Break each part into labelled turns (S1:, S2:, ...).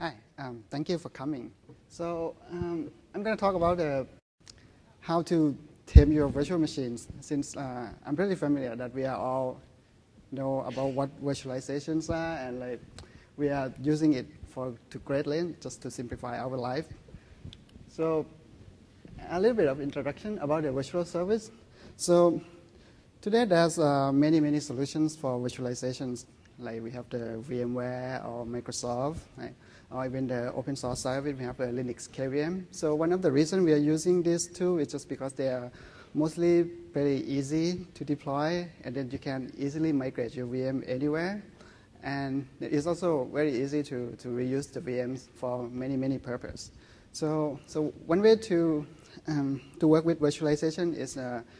S1: Hi, thank you for coming. So I'm going to talk about how to tame your virtual machines, since I'm pretty familiar that we are all know about what virtualizations are, and like we are using it to great length just to simplify our life. So a little bit of introduction about the virtual service. So today there's many solutions for virtualizations. Like we have the VMware or Microsoft, right? Or even the open source side of it, we have the Linux KVM. So one of the reasons we are using these two is just because they are mostly very easy to deploy, and then you can easily migrate your VM anywhere. And it's also very easy to reuse the VMs for many purposes. So one way to work with virtualization is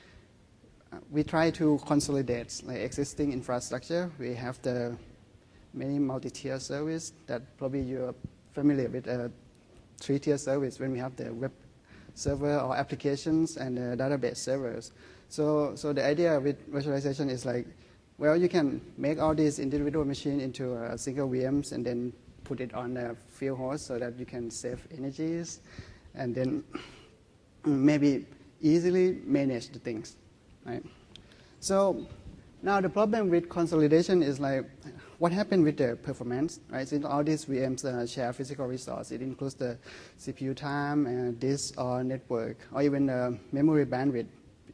S1: we try to consolidate like existing infrastructure. We have the many multi-tier service that probably you're familiar with, a three-tier service when we have the web server or applications and the database servers. So the idea with virtualization is like, well, you can make all these individual machines into a single VMs and then put it on a field host so that you can save energies and then maybe easily manage the things, right? So now the problem with consolidation is like, what happened with the performance, right? Since all these VMs share physical resource, it includes the CPU time, disk or network, or even memory bandwidth.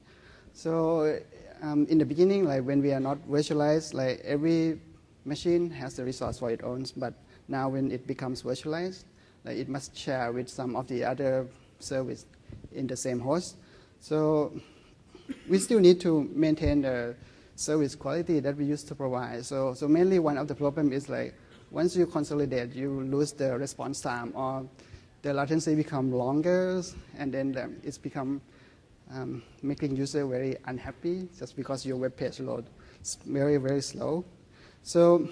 S1: So in the beginning, like when we are not virtualized, like every machine has the resource for its own, but now when it becomes virtualized, like it must share with some of the other service in the same host. So we still need to maintain the service quality that we used to provide. So mainly one of the problem is like once you consolidate, you lose the response time, or the latency become longer, and then it's become making user very unhappy just because your web page load is very slow. So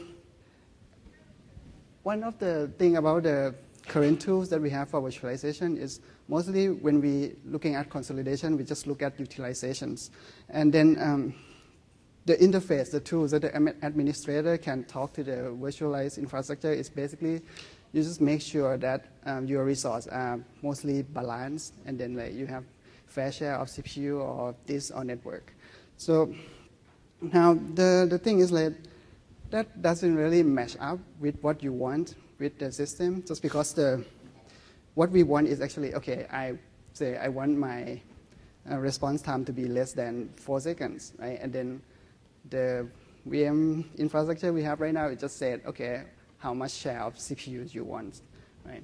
S1: one of the thing about the current tools that we have for virtualization is mostly when we looking at consolidation, we just look at utilizations, and then the interface, the tools that the administrator can talk to the virtualized infrastructure is basically you just make sure that your resources are mostly balanced, and then like you have fair share of CPU or disk or network. So now the thing is like that doesn't really match up with what you want with the system, just because what we want is actually, okay, I want my response time to be less than 4 seconds, right? And then the VM infrastructure we have right now, it just said, okay, how much share of CPUs you want, right?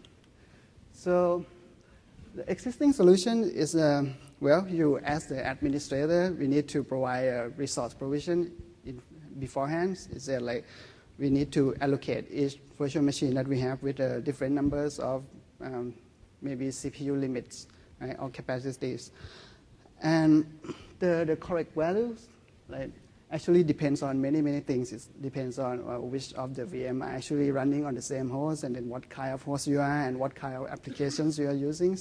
S1: So the existing solution is, well, you as the administrator, we need to provide a resource provision beforehand. It's like we need to allocate each virtual machine that we have with different numbers of maybe CPU limits, right, or capacities. And the correct values, like, actually depends on many things. It depends on which of the VM are actually running on the same host, and then what kind of host you are, and what kind of applications you are using.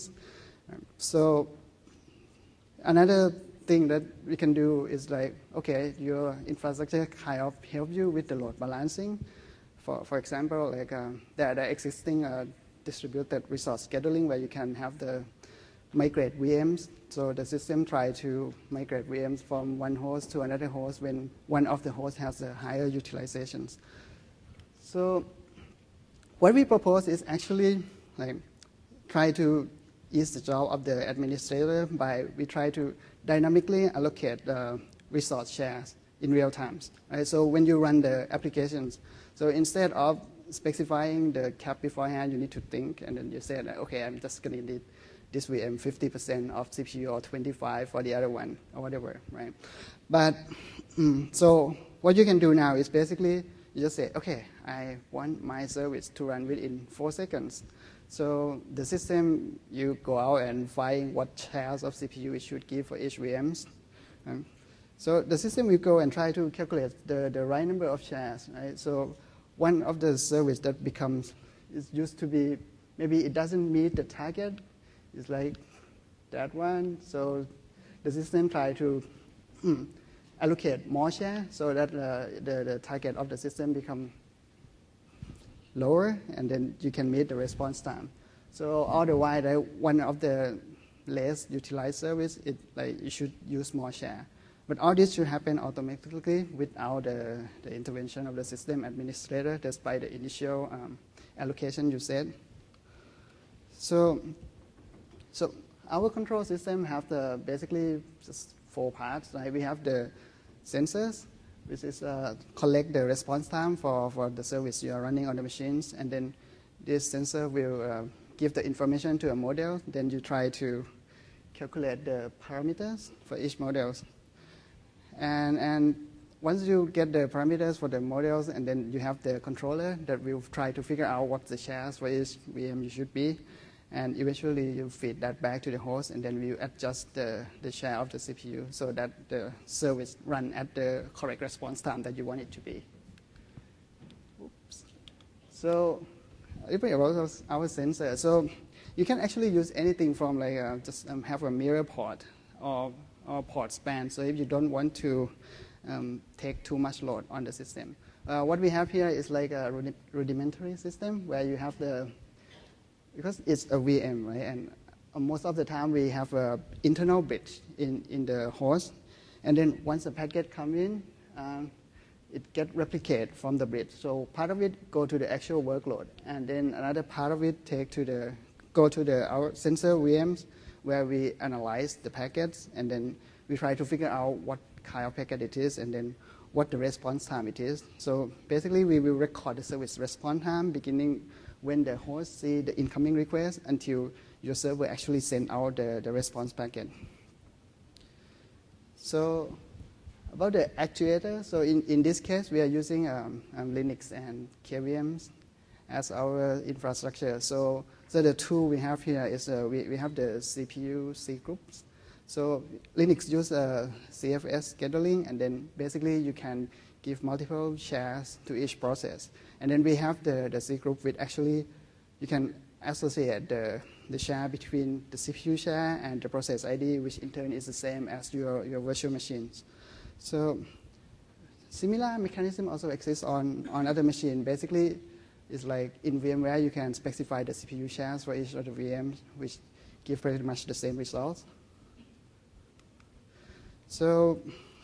S1: So another thing that we can do is like, okay, your infrastructure kind of help you with the load balancing. For example, like there are existing distributed resource scheduling where you can have the migrate VMs. So the system try to migrate VMs from one host to another host when one of the hosts has a higher utilizations. So what we propose is actually like try to ease the job of the administrator by we try to dynamically allocate the resource shares in real time. Right? So when you run the applications, so instead of specifying the cap beforehand, you need to think, and then you say, okay, I'm just going to need this VM 50% of CPU or 25 for the other one or whatever, right? But so what you can do now is basically you just say, okay, I want my service to run within 4 seconds. So the system, you go out and find what shares of CPU it should give for each VMs. So the system will go and try to calculate the right number of shares, right? So one of the service that is used to be, maybe it doesn't meet the target. It's like that one. So the system try to allocate more share so that the target of the system become lower, and then you can meet the response time. So all the while, one of the less utilized service, you should use more share. But all this should happen automatically without the intervention of the system administrator, despite the initial allocation you said. So our control system have basically just 4 parts. Right? We have the sensors, which is collect the response time for the service you are running on the machines, and then this sensor will give the information to a model. Then you try to calculate the parameters for each model. And once you get the parameters for the models, and then you have the controller that will try to figure out what the shares for each VM should be. And eventually you feed that back to the host, and then we adjust the share of the CPU so that the service run at the correct response time that you want it to be. Oops. So if we about our sensor, so you can actually use anything from just have a mirror port or port span. So if you don't want to take too much load on the system. What we have here is like a rudimentary system where you have because it's a VM, right? And most of the time we have an internal bridge in the host. And then once the packet comes in, it gets replicated from the bridge. So part of it go to the actual workload. And then another part of it go to our sensor VMs where we analyze the packets. And then we try to figure out what kind of packet it is and then what the response time it is. So basically we will record the service response time beginning when the host see the incoming request until your server actually send out the response packet. So about the actuator, so in this case, we are using Linux and KVMs as our infrastructure. So the tool we have here is we have the CPU C groups. So Linux uses CFS scheduling, and then basically you can give multiple shares to each process. And then we have the C group, which actually you can associate the share between the CPU share and the process ID, which in turn is the same as your virtual machines. So similar mechanism also exists on other machines. Basically, it's like in VMware, you can specify the CPU shares for each of the VMs, which give pretty much the same results. So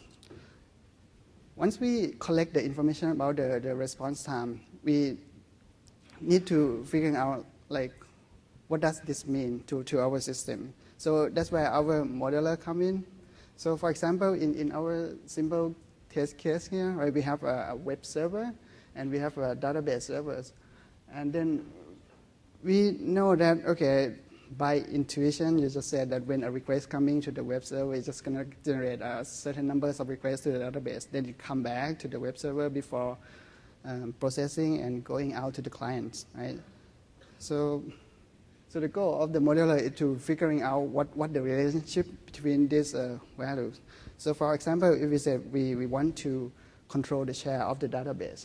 S1: once we collect the information about the response time, we need to figure out what does this mean to our system. So that's where our modeler come in. So for example, in our simple test case here, right, we have a web server and we have a database servers. And then we know that, okay, by intuition, you just said that when a request coming to the web server, it's just going to generate a certain numbers of requests to the database. Then you come back to the web server before processing and going out to the clients, right? So the goal of the modeler is to figuring out what the relationship between these values. So for example, if we say we want to control the share of the database,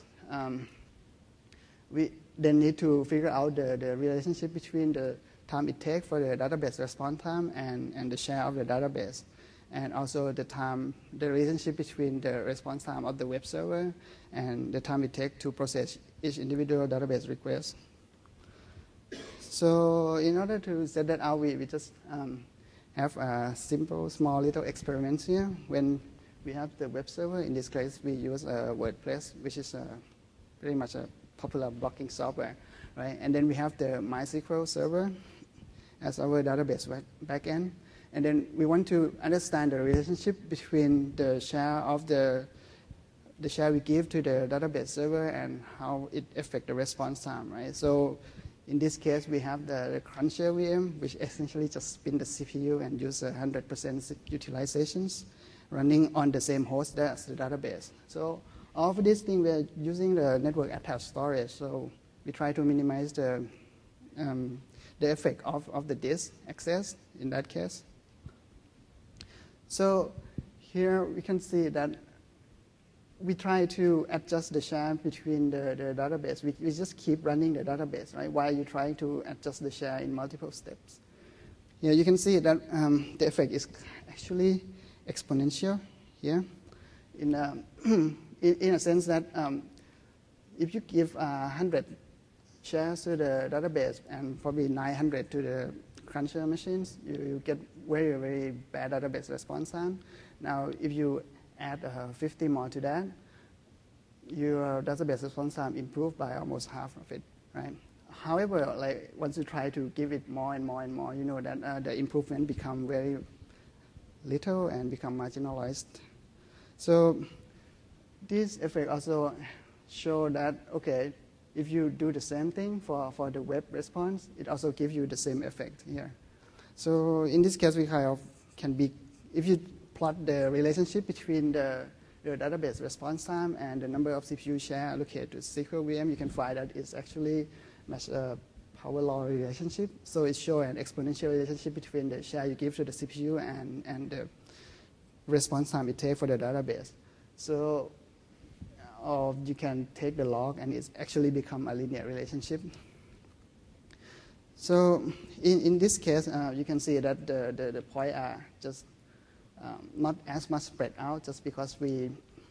S1: we then need to figure out the relationship between the time it takes for the database response time and the share of the database, and also the relationship between the response time of the web server and the time it takes to process each individual database request. So in order to set that out, we just have a simple, small little experiment here. When we have the web server, in this case, we use WordPress, which is pretty much a popular blocking software, right? And then we have the MySQL server as our database backend. And then we want to understand the relationship between the share of the share we give to the database server and how it affects the response time, right? So in this case, we have the Cruncher VM, which essentially just spin the CPU and use 100% utilizations running on the same host as the database. So all of these things, we're using the network attached storage. So we try to minimize the effect of the disk access in that case. So here we can see that we try to adjust the share between the database. We just keep running the database, right, while you're trying to adjust the share in multiple steps. Here you can see that the effect is actually exponential here in a sense that if you give 100 shares to the database and probably 900 to the cruncher machines, you get very, very bad database response time. Now, if you add 50 more to that, your database response time improved by almost half of it, right? However, like once you try to give it more and more and more, you know that the improvement become very little and become marginalized. So this effect also show that, okay, if you do the same thing for the web response, it also gives you the same effect here. So in this case, we kind of can be, if you plot the relationship between the database response time and the number of CPU share allocated to SQL VM, you can find that it's actually much a power law relationship. So it shows an exponential relationship between the share you give to the CPU and the response time it takes for the database. So or you can take the log and it's actually become a linear relationship. So in this case, you can see that the points are just not as much spread out, just because we,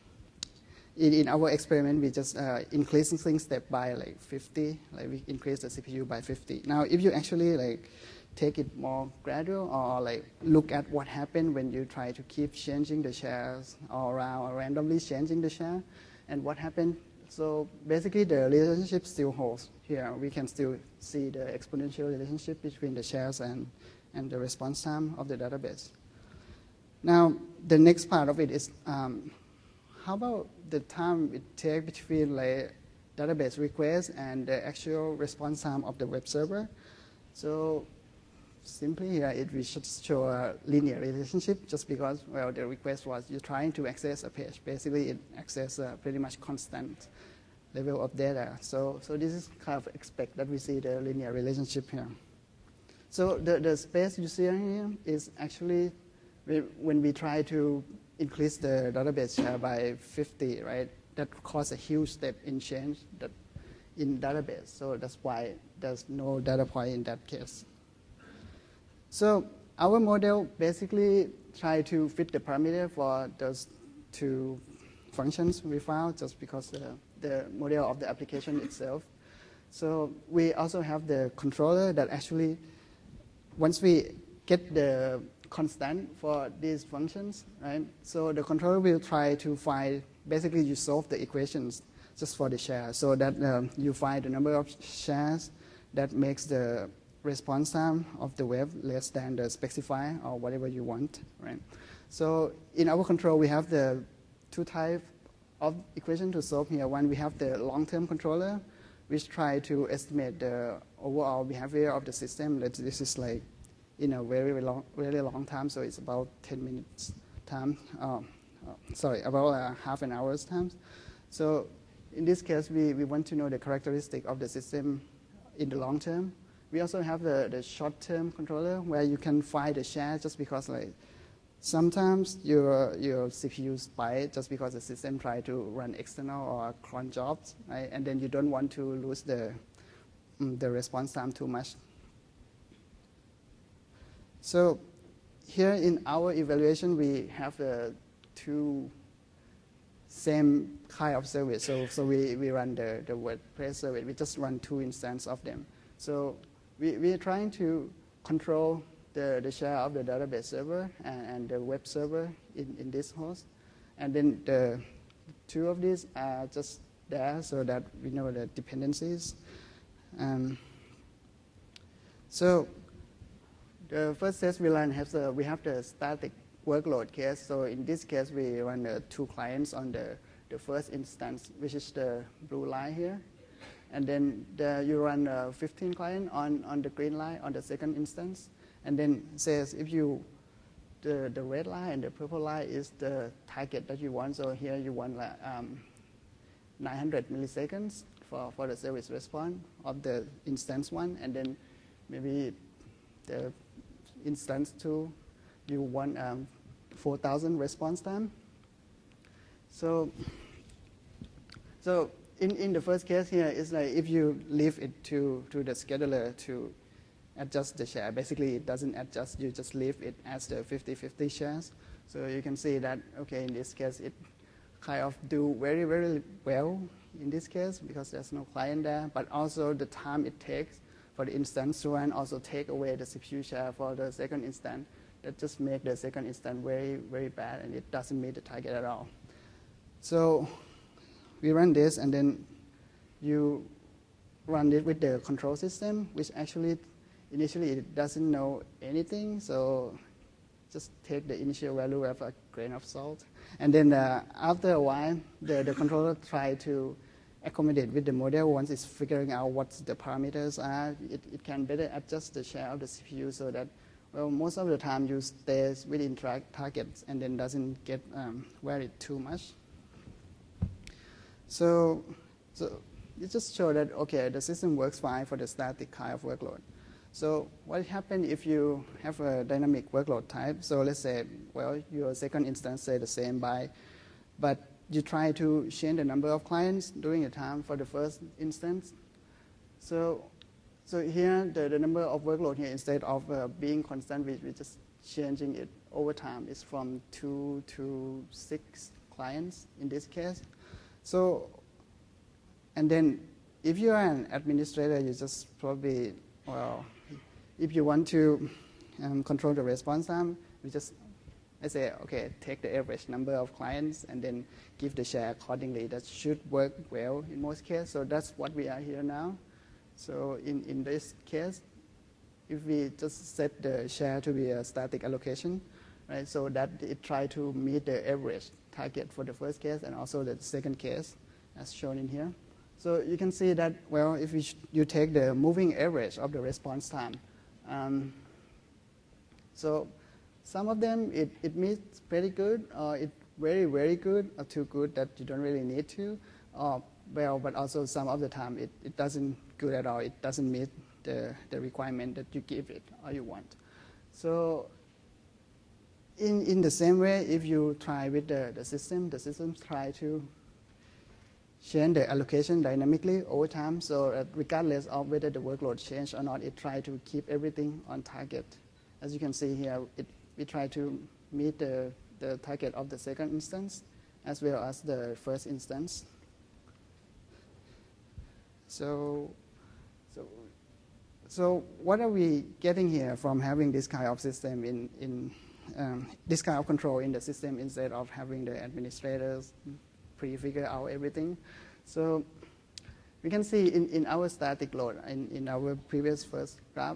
S1: in our experiment, we just increasing step by like 50, like we increase the CPU by 50. Now, if you actually like take it more gradual or like look at what happened when you try to keep changing the shares or randomly changing the share, and what happened. So basically the relationship still holds here. We can still see the exponential relationship between the shares and the response time of the database. Now the next part of it is how about the time it takes between like database request and the actual response time of the web server. So simply here, we should show a linear relationship just because, well, the request was you're trying to access a page. Basically, it accesses a pretty much constant level of data. So this is kind of expect that we see the linear relationship here. So the space you see here is actually when we try to increase the database share by 50, right? That caused a huge step in change that in database. So that's why there's no data point in that case. So our model basically try to fit the parameter for those two functions we found, just because the model of the application itself. So we also have the controller that actually, once we get the constant for these functions, right? So the controller will try to find, basically you solve the equations just for the share, so that you find the number of shares that makes the response time of the web less than the specifier or whatever you want, right? So in our control, we have the two types of equation to solve here. One, we have the long-term controller, which try to estimate the overall behavior of the system. This is like in a very long time, so it's about 10 minutes time. About half an hour's time. So in this case, we want to know the characteristic of the system in the long term. We also have the short-term controller where you can find the share just because like sometimes your CPU spike just because the system try to run external or cron jobs, right? And then you don't want to lose the response time too much. So here in our evaluation, we have the two same kind of service. So we run the WordPress service. We just run two instances of them. So we are trying to control the share of the database server and the web server in this host. And then the two of these are just there so that we know the dependencies. So the first test we run we have the static workload case. So in this case, we run the two clients on the first instance, which is the blue line here. And then you run 15 clients on the green line on the second instance. And then says if the red line and the purple line is the target that you want. So here you want 900 milliseconds for the service response of the instance one. And then maybe the instance two, you want 4,000 response time. So in the first case here, it's like if you leave it to the scheduler to adjust the share. Basically, it doesn't adjust. You just leave it as the 50-50 shares. So you can see that, okay, in this case, it kind of do very, very well in this case because there's no client there, but also the time it takes for the instance to run also take away the CPU share for the second instance. That just make the second instance very, very bad, and it doesn't meet the target at all. So we run this, and then you run it with the control system, which actually initially it doesn't know anything, so just take the initial value with a grain of salt. And then after a while, the controller try to accommodate with the model. Once it's figuring out what the parameters are, it can better adjust the share of the CPU so that, well, most of the time you stay within targets and then doesn't get varied too much. So it just shows that, okay, the system works fine for the static kind of workload. So what happens if you have a dynamic workload type? So let's say, well, your second instance say the same but you try to change the number of clients during the time for the first instance. So here, the number of workload here, instead of being constant, we're just changing it over time. It's from 2 to 6 clients in this case. So, and then if you are an administrator, you just probably, well, if you want to control the response time, we just, I say, okay, take the average number of clients and then give the share accordingly. That should work well in most cases. So that's what we are here now. So in this case, if we just set the share to be a static allocation, right, so that it try to meet the average target for the first case and also the second case, as shown in here. So you can see that, well, if you take the moving average of the response time, so some of them, it meets pretty good, or it very, very good, or too good that you don't really need to, well, but also some of the time it doesn't good at all. It doesn't meet the requirement that you give it or you want. So in the same way, if you try with the system try to change the allocation dynamically over time, so regardless of whether the workload change or not, it try to keep everything on target. As you can see here, we try to meet the target of the second instance as well as the first instance. So what are we getting here from having this kind of system in this kind of control in the system instead of having the administrators pre-figure out everything? So we can see in our static load, in our previous first graph,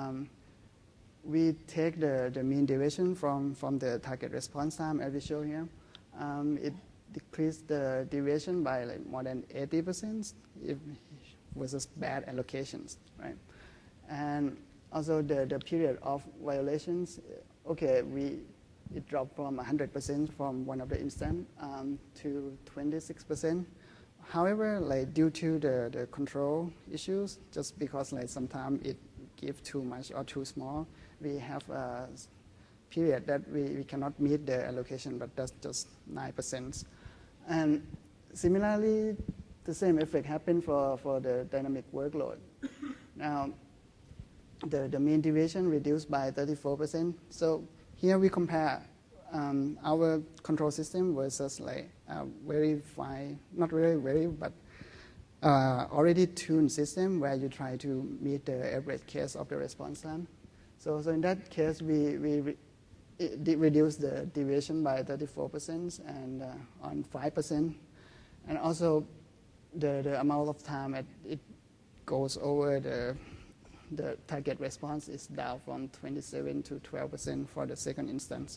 S1: we take the mean deviation from the target response time, as we show here. It decreased the deviation by like more than 80% versus bad allocations, right? And also the period of violations, okay, it dropped from 100% from one of the instance to 26%. However, like due to the control issues, just because like sometimes it gives too much or too small, we have a period that we cannot meet the allocation, but that's just 9%. And similarly, the same effect happened for the dynamic workload. Now, the mean deviation reduced by 34%. So here we compare our control system versus like very fine, not really very, but already tuned system where you try to meet the average case of the response time. So in that case, we reduce the deviation by 34% and on 5%, and also the amount of time it goes over the target response is down from 27 to 12% for the second instance.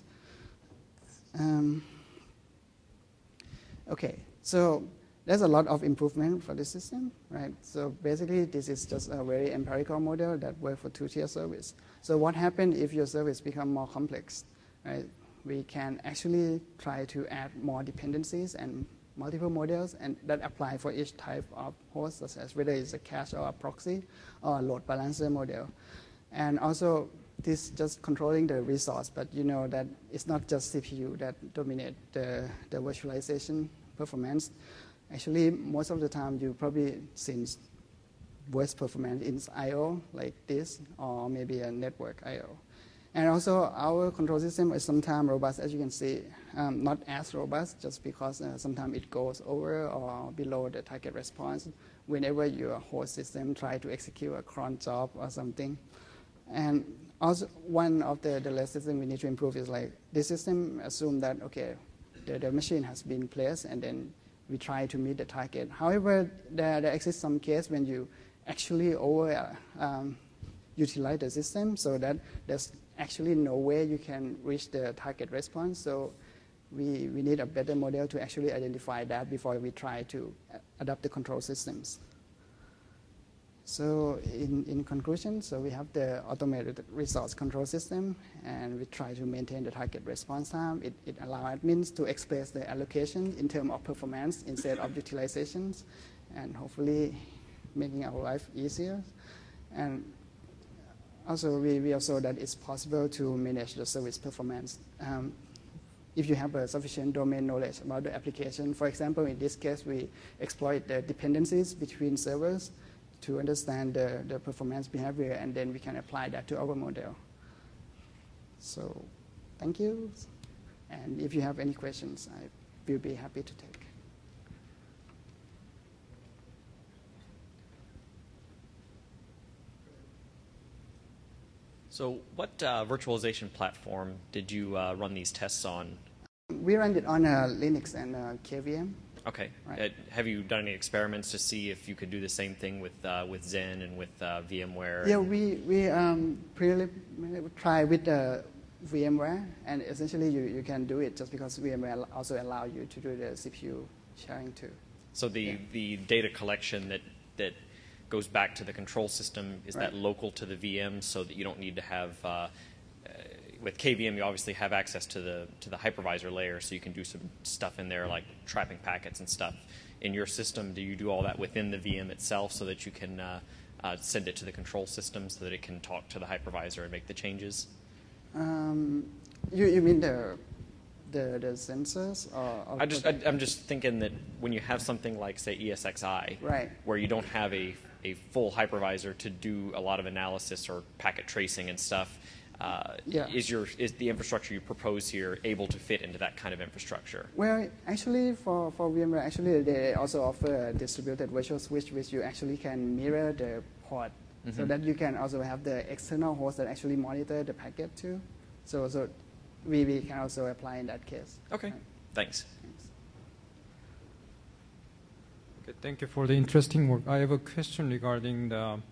S1: Okay, so there's a lot of improvement for the system, right? So basically, this is just a very empirical model that works for two-tier service. So what happens if your service becomes more complex, right? We can actually try to add more dependencies and multiple models, and that apply for each type of host, such as whether it's a cache or a proxy or a load balancer model. And also, this just controlling the resource, but you know that it's not just CPU that dominate the virtualization performance. Actually, most of the time, you probably seen worse performance in I/O like this, or maybe a network I/O. And also, our control system is sometimes robust, as you can see, not as robust, just because sometimes it goes over or below the target response whenever your host system try to execute a cron job or something. And also, one of the last system we need to improve is like this system assume that, okay, the machine has been placed and then we try to meet the target. However, there exists some case when you actually over utilize the system so that there's actually no way you can reach the target response. So we need a better model to actually identify that before we try to adapt the control systems. So in conclusion, so we have the automated resource control system, and we try to maintain the target response time. It allows admins to express the allocation in terms of performance instead of utilizations, and hopefully making our life easier. And also, we also that it's possible to manage the service performance if you have a sufficient domain knowledge about the application. For example, in this case, we exploit the dependencies between servers to understand the performance behavior, and then we can apply that to our model. So thank you. And if you have any questions, I will be happy to take.
S2: So what virtualization platform did you run these tests on?
S1: We ran it on Linux and KVM.
S2: Okay.
S1: Right.
S2: Have you done any experiments to see if you could do the same thing with Zen and with VMware?
S1: Yeah, we try with VMware, and essentially you can do it just because VMware also allow you to do the CPU sharing too.
S2: So the data collection that goes back to the control system, is that local to the VM so that you don't need to have, with KVM you obviously have access to the hypervisor layer, so you can do some stuff in there like trapping packets and stuff. In your system, do you do all that within the VM itself so that you can send it to the control system so that it can talk to the hypervisor and make the changes?
S1: You mean the sensors? Or
S2: I'm just thinking that when you have something like, say, ESXi, where you don't have a full hypervisor to do a lot of analysis or packet tracing and stuff, is the infrastructure you propose here able to fit into that kind of infrastructure?
S1: Well, actually, for VMware, actually they also offer a distributed virtual switch, which you actually can mirror the port, so that you can also have the external host that actually monitor the packet too. So we can also apply in that case.
S2: Okay, thanks.
S3: Okay, thank you for the interesting work. I have a question regarding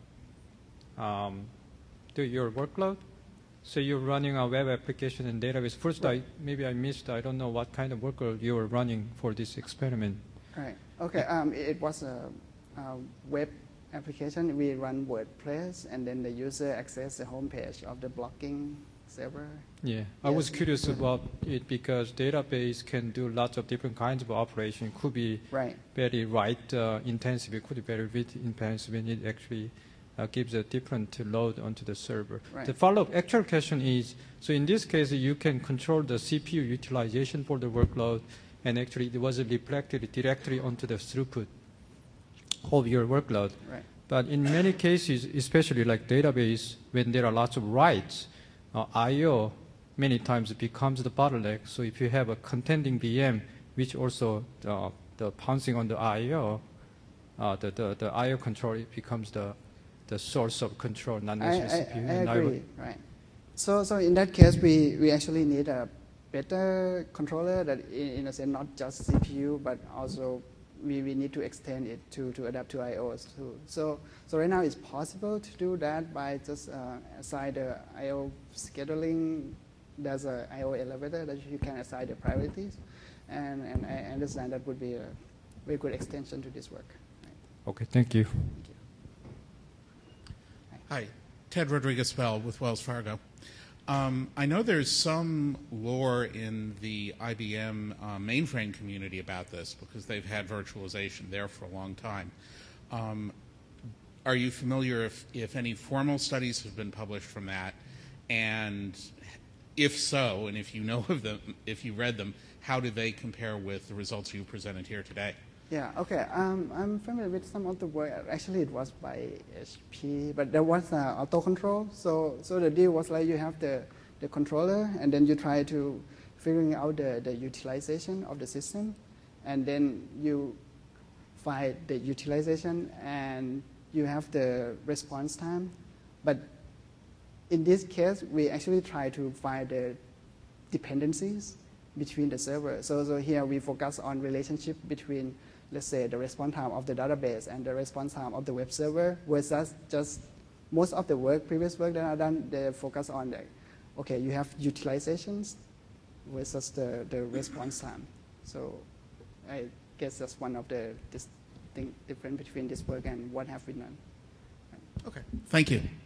S3: your workload. So you're running a web application and database. First, maybe I missed. I don't know what kind of workload you were running for this experiment.
S1: Right. Okay. It was a web application. We run WordPress, and then the user access the homepage of the blogging server. Yeah, yes.
S3: I was curious about it because database can do lots of different kinds of operation. It could be very write intensive. It could be very read intensive, and it actually gives a different load onto the server. The follow-up actual question is, so in this case, you can control the CPU utilization for the workload, and actually it was reflected directly onto the throughput of your workload. But in many cases, especially like database, when there are lots of writes, I/O many times it becomes the bottleneck. So if you have a contending VM, which also the pouncing on the I/O, the I/O control, it becomes the source of control, not necessarily CPU.
S1: I agree. Right. So in that case, we actually need a better controller that, in a sense, not just CPU, but also we need to extend it to adapt to IOs too. So right now it's possible to do that by just assign the IO scheduling. There's a IO elevator that you can assign the priorities, and I understand that would be a very good extension to this work.
S3: Okay, thank you.
S1: Thank you.
S4: Hi, Ted Rodriguez-Bell with Wells Fargo. I know there's some lore in the IBM mainframe community about this because they've had virtualization there for a long time. Are you familiar if any formal studies have been published from that? And if so, and if you know of them, if you read them, how do they compare with the results you presented here today?
S1: Yeah, okay. I'm familiar with some of the work. Actually, it was by HP, but there was auto control. So the deal was like you have the the controller, and then you try to figuring out the utilization of the system, and then you find the utilization and you have the response time. But in this case, we actually try to find the dependencies between the servers. So here we focus on relationship between, let's say, the response time of the database and the response time of the web server, versus just most of the work, previous work that I've done, they focus on the, okay, you have utilizations versus the response time. So I guess that's one of the distinct difference between this work and what have we done.
S4: Okay, thank you.